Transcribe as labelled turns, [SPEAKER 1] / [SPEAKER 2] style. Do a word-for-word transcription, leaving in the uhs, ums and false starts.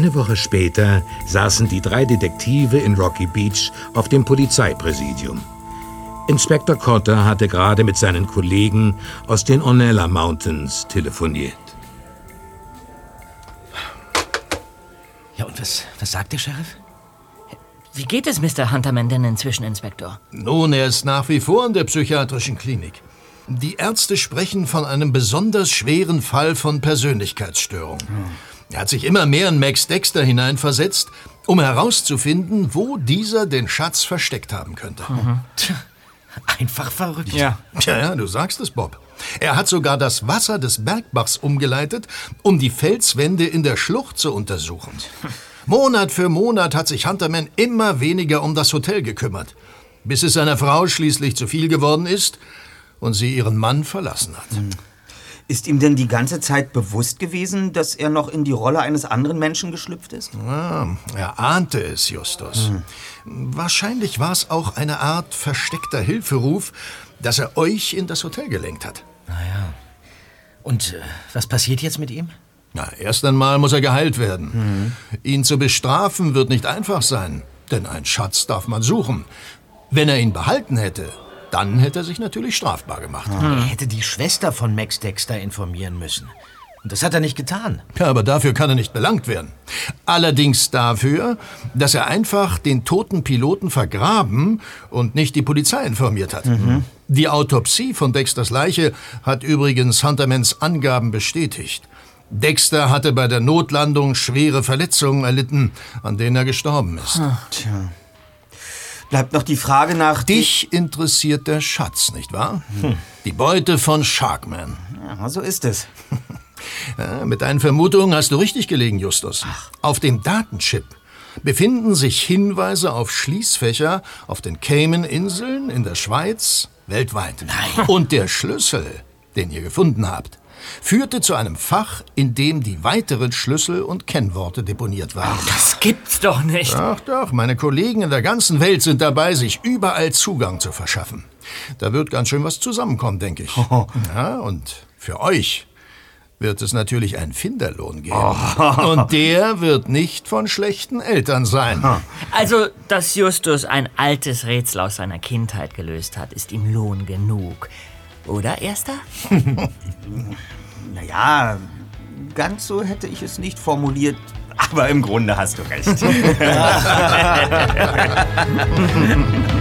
[SPEAKER 1] Eine Woche später saßen die drei Detektive in Rocky Beach auf dem Polizeipräsidium. Inspektor Cotter hatte gerade mit seinen Kollegen aus den Onella Mountains telefoniert.
[SPEAKER 2] Ja, und was, was sagt der Sheriff?
[SPEAKER 3] Wie geht es Mister Hunterman denn inzwischen, Inspektor?
[SPEAKER 4] Nun, er ist nach wie vor in der psychiatrischen Klinik. Die Ärzte sprechen von einem besonders schweren Fall von Persönlichkeitsstörung. Hm. Er hat sich immer mehr in Max Dexter hineinversetzt, um herauszufinden, wo dieser den Schatz versteckt haben könnte.
[SPEAKER 2] Mhm. Tja, einfach verrückt.
[SPEAKER 4] Ja. Tja, ja, du sagst es, Bob. Er hat sogar das Wasser des Bergbachs umgeleitet, um die Felswände in der Schlucht zu untersuchen. Monat für Monat hat sich Hunterman immer weniger um das Hotel gekümmert, bis es seiner Frau schließlich zu viel geworden ist und sie ihren Mann verlassen hat.
[SPEAKER 5] Hm. Ist ihm denn die ganze Zeit bewusst gewesen, dass er noch in die Rolle eines anderen Menschen geschlüpft ist?
[SPEAKER 4] Ja, er ahnte es, Justus. Hm. Wahrscheinlich war es auch eine Art versteckter Hilferuf, dass er euch in das Hotel gelenkt hat.
[SPEAKER 2] Naja. Und äh, was passiert jetzt mit ihm?
[SPEAKER 4] Na, erst einmal muss er geheilt werden. Mhm. Ihn zu bestrafen wird nicht einfach sein, denn einen Schatz darf man suchen. Wenn er ihn behalten hätte, dann hätte er sich natürlich strafbar gemacht.
[SPEAKER 2] Mhm. Er hätte die Schwester von Max Dexter informieren müssen. Und das hat er nicht getan.
[SPEAKER 4] Ja, aber dafür kann er nicht belangt werden. Allerdings dafür, dass er einfach den toten Piloten vergraben und nicht die Polizei informiert hat. Mhm. Die Autopsie von Dexters Leiche hat übrigens Huntermans Angaben bestätigt. Dexter hatte bei der Notlandung schwere Verletzungen erlitten, an denen er gestorben ist.
[SPEAKER 5] Ach, tja. Bleibt noch die Frage nach...
[SPEAKER 4] Dich interessiert der Schatz, nicht wahr? Hm. Die Beute von Sharkman.
[SPEAKER 5] Ja, so ist es.
[SPEAKER 4] Ja, mit deinen Vermutungen hast du richtig gelegen, Justus. Ach. Auf dem Datenchip befinden sich Hinweise auf Schließfächer auf den Cayman-Inseln, in der Schweiz, weltweit.
[SPEAKER 2] Nein.
[SPEAKER 4] Und der Schlüssel, den ihr gefunden habt, führte zu einem Fach, in dem die weiteren Schlüssel und Kennworte deponiert waren.
[SPEAKER 3] Das gibt's doch nicht.
[SPEAKER 4] Doch, doch. Meine Kollegen in der ganzen Welt sind dabei, sich überall Zugang zu verschaffen. Da wird ganz schön was zusammenkommen, denke ich. Oh. Ja, und für euch wird es natürlich einen Finderlohn geben. Oh. Und der wird nicht von schlechten Eltern sein.
[SPEAKER 3] Also, dass Justus ein altes Rätsel aus seiner Kindheit gelöst hat, ist ihm Lohn genug. Oder, Erster?
[SPEAKER 5] Naja, ganz so hätte ich es nicht formuliert, aber im Grunde hast du recht.